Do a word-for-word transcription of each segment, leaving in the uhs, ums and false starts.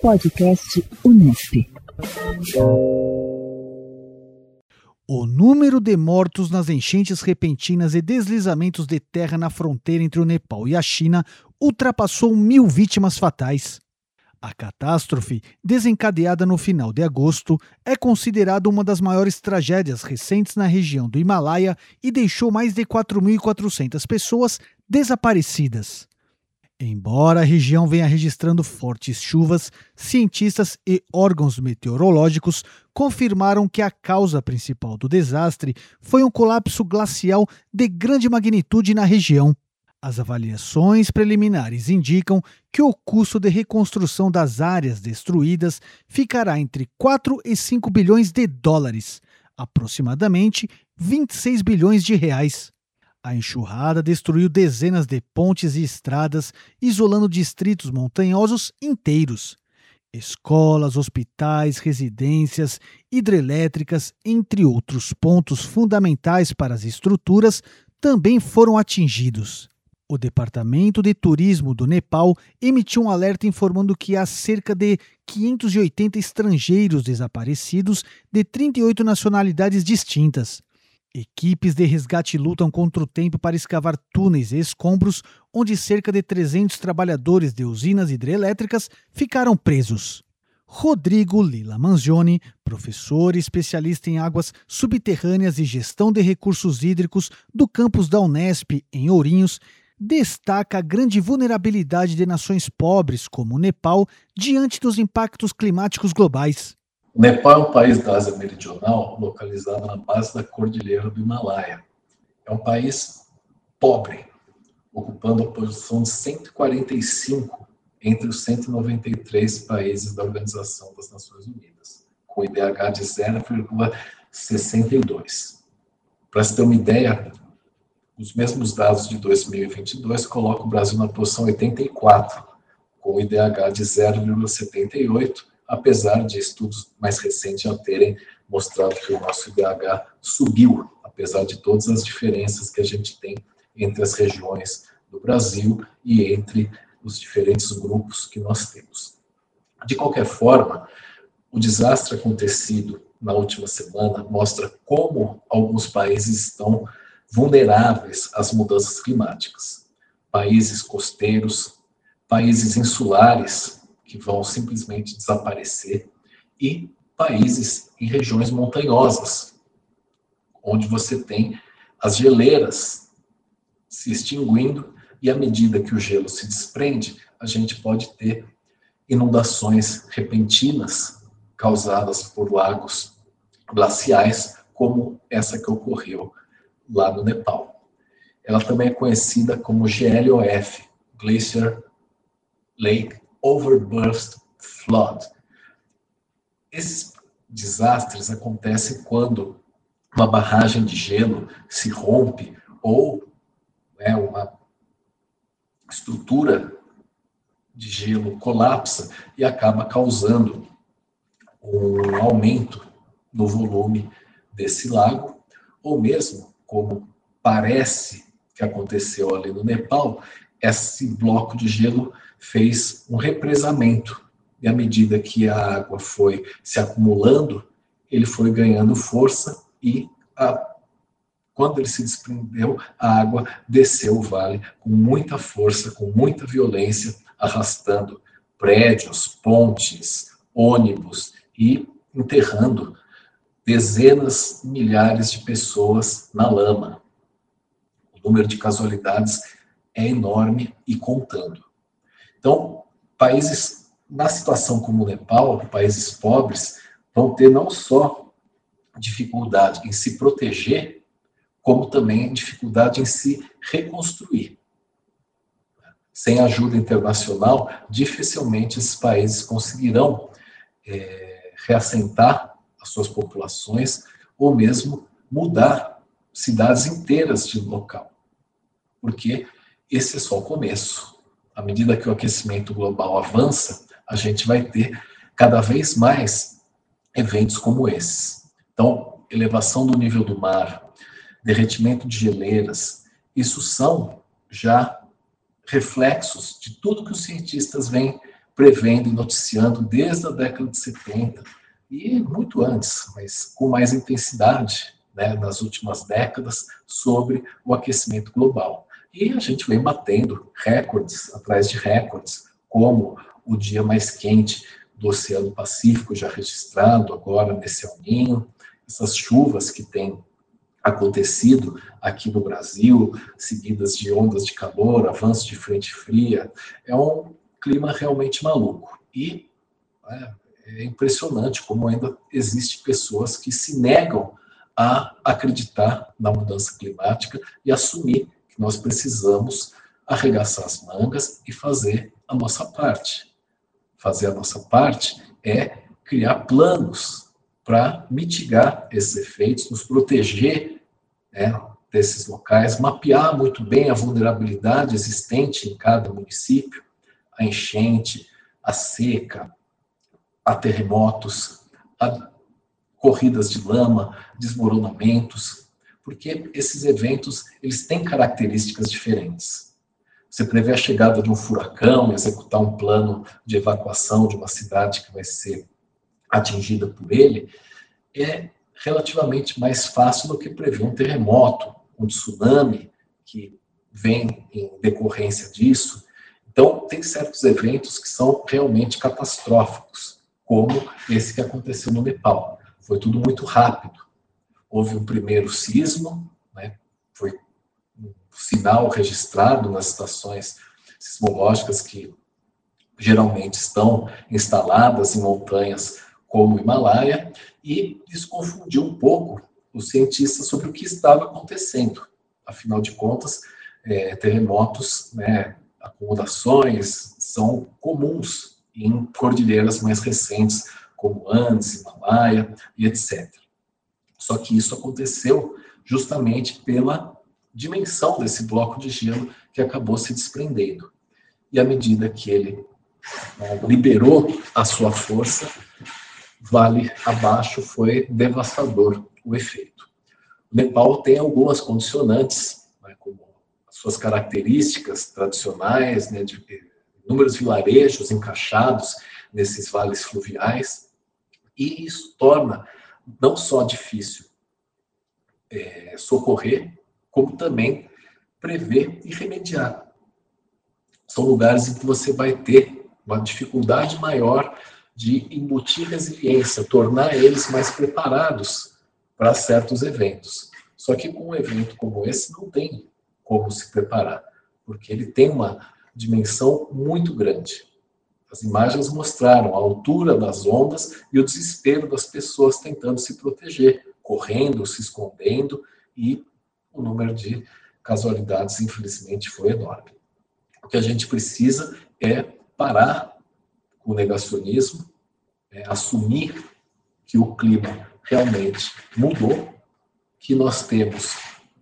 Podcast Unesp. O número de mortos nas enchentes repentinas e deslizamentos de terra na fronteira entre o Nepal e a China ultrapassou mil vítimas fatais. A catástrofe, desencadeada no final de agosto, é considerada uma das maiores tragédias recentes na região do Himalaia e deixou mais de quatro mil e quatrocentas pessoas desaparecidas. Embora a região venha registrando fortes chuvas, cientistas e órgãos meteorológicos confirmaram que a causa principal do desastre foi um colapso glacial de grande magnitude na região. As avaliações preliminares indicam que o custo de reconstrução das áreas destruídas ficará entre quatro e cinco bilhões de dólares, aproximadamente vinte e seis bilhões de reais. A enxurrada destruiu dezenas de pontes e estradas, isolando distritos montanhosos inteiros. Escolas, hospitais, residências, hidrelétricas, entre outros pontos fundamentais para as estruturas, também foram atingidos. O Departamento de Turismo do Nepal emitiu um alerta informando que há cerca de quinhentos e oitenta estrangeiros desaparecidos de trinta e oito nacionalidades distintas. Equipes de resgate lutam contra o tempo para escavar túneis e escombros, onde cerca de trezentos trabalhadores de usinas hidrelétricas ficaram presos. Rodrigo Lila Manzioni, professor e especialista em águas subterrâneas e gestão de recursos hídricos do campus da Unesp, em Ourinhos, destaca a grande vulnerabilidade de nações pobres, como o Nepal, diante dos impactos climáticos globais. O Nepal é um país da Ásia Meridional, localizado na base da Cordilheira do Himalaia. É um país pobre, ocupando a posição de cento e quarenta e cinco entre os cento e noventa e três países da Organização das Nações Unidas, com I D H de zero vírgula sessenta e dois. Para se ter uma ideia, os mesmos dados de dois mil e vinte e dois colocam o Brasil na posição oitenta e quatro, com I D H de zero vírgula setenta e oito, apesar de estudos mais recentes já terem mostrado que o nosso I D H subiu, apesar de todas as diferenças que a gente tem entre as regiões do Brasil e entre os diferentes grupos que nós temos. De qualquer forma, o desastre acontecido na última semana mostra como alguns países estão vulneráveis às mudanças climáticas. Países costeiros, países insulares, que vão simplesmente desaparecer, e países em regiões montanhosas, onde você tem as geleiras se extinguindo, e à medida que o gelo se desprende, a gente pode ter inundações repentinas causadas por lagos glaciais, como essa que ocorreu lá no Nepal. Ela também é conhecida como G L O F, Glacier Lake Overburst Flood. Esses desastres acontecem quando uma barragem de gelo se rompe ou né, uma estrutura de gelo colapsa e acaba causando um aumento no volume desse lago, ou mesmo, como parece que aconteceu ali no Nepal, esse bloco de gelo fez um represamento, e à medida que a água foi se acumulando, ele foi ganhando força e, a, quando ele se desprendeu, a água desceu o vale com muita força, com muita violência, arrastando prédios, pontes, ônibus e enterrando dezenas, milhares de pessoas na lama. O número de casualidades é enorme e contando. Então, países na situação como o Nepal, países pobres, vão ter não só dificuldade em se proteger, como também dificuldade em se reconstruir. Sem ajuda internacional, dificilmente esses países conseguirão é, reassentar as suas populações ou mesmo mudar cidades inteiras de local. Porque esse é só o começo. À medida que o aquecimento global avança, a gente vai ter cada vez mais eventos como esses. Então, elevação do nível do mar, derretimento de geleiras, isso são já reflexos de tudo que os cientistas vêm prevendo e noticiando desde a década de setenta, e muito antes, mas com mais intensidade, né, nas últimas décadas, sobre o aquecimento global. E a gente vem batendo recordes atrás de recordes, como o dia mais quente do Oceano Pacífico, já registrado agora nesse El Niño, essas chuvas que têm acontecido aqui no Brasil, seguidas de ondas de calor, avanço de frente fria, é um clima realmente maluco. E é, é impressionante como ainda existem pessoas que se negam a acreditar na mudança climática e assumir que nós precisamos arregaçar as mangas e fazer a nossa parte. Fazer a nossa parte é criar planos para mitigar esses efeitos, nos proteger, né, desses locais, mapear muito bem a vulnerabilidade existente em cada município, a enchente, a seca, a terremotos, a corridas de lama, desmoronamentos, porque esses eventos eles têm características diferentes. Você prevê a chegada de um furacão, executar um plano de evacuação de uma cidade que vai ser atingida por ele, é relativamente mais fácil do que prever um terremoto, um tsunami que vem em decorrência disso. Então, tem certos eventos que são realmente catastróficos, como esse que aconteceu no Nepal. Foi tudo muito rápido. Houve um primeiro sismo, né? Foi um sinal registrado nas estações sismológicas que geralmente estão instaladas em montanhas como o Himalaia, e isso confundiu um pouco os cientistas sobre o que estava acontecendo. Afinal de contas, é, terremotos, né, acomodações, são comuns em cordilheiras mais recentes, como Andes, Himalaia e etcétera. Só que isso aconteceu justamente pela dimensão desse bloco de gelo que acabou se desprendendo. E à medida que ele né, liberou a sua força, vale abaixo foi devastador o efeito. O Nepal tem algumas condicionantes, né, como as suas características tradicionais, né, de inúmeros vilarejos encaixados nesses vales fluviais, e isso torna não só difícil é, socorrer, como também prever e remediar. São lugares em que você vai ter uma dificuldade maior de embutir resiliência, tornar eles mais preparados para certos eventos. Só que com um evento como esse não tem como se preparar, porque ele tem uma dimensão muito grande. As imagens mostraram a altura das ondas e o desespero das pessoas tentando se proteger, correndo, se escondendo, e o número de casualidades, infelizmente, foi enorme. O que a gente precisa é parar com o negacionismo, é, assumir que o clima realmente mudou, que nós temos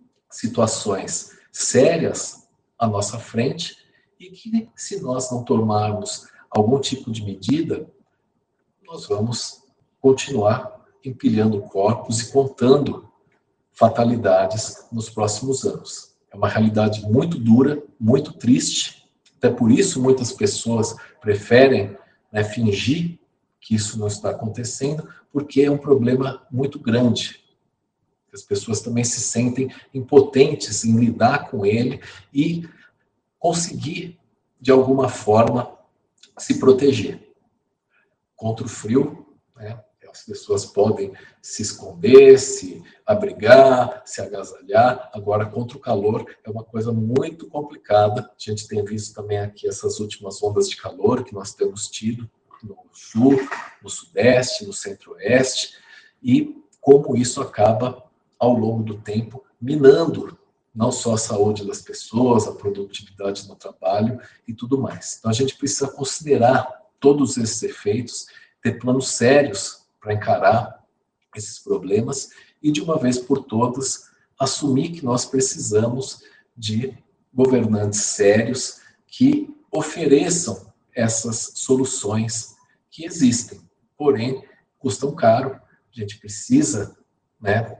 situações sérias à nossa frente e que, se nós não tomarmos algum tipo de medida, nós vamos continuar empilhando corpos e contando fatalidades nos próximos anos. É uma realidade muito dura, muito triste, até por isso muitas pessoas preferem, né, fingir que isso não está acontecendo, porque é um problema muito grande. As pessoas também se sentem impotentes em lidar com ele e conseguir, de alguma forma, se proteger. Contra o frio, né, as pessoas podem se esconder, se abrigar, se agasalhar. Agora, contra o calor, é uma coisa muito complicada. A gente tem visto também aqui essas últimas ondas de calor que nós temos tido no sul, no sudeste, no centro-oeste, e como isso acaba, ao longo do tempo, minando não só a saúde das pessoas, a produtividade no trabalho e tudo mais. Então, a gente precisa considerar todos esses efeitos, ter planos sérios para encarar esses problemas e, de uma vez por todas, assumir que nós precisamos de governantes sérios que ofereçam essas soluções que existem, porém, custam caro. A gente precisa, né,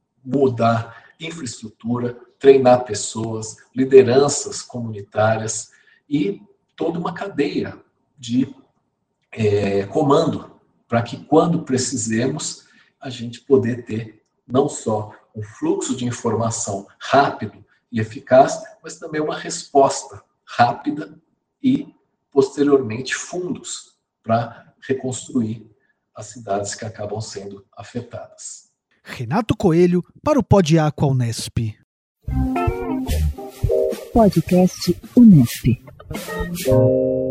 mudar infraestrutura, treinar pessoas, lideranças comunitárias e toda uma cadeia de é, comando, para que quando precisemos, a gente poder ter não só um fluxo de informação rápido e eficaz, mas também uma resposta rápida e, posteriormente, fundos para reconstruir as cidades que acabam sendo afetadas. Renato Coelho para o Pod Aqua Unesp. Podcast Unesp.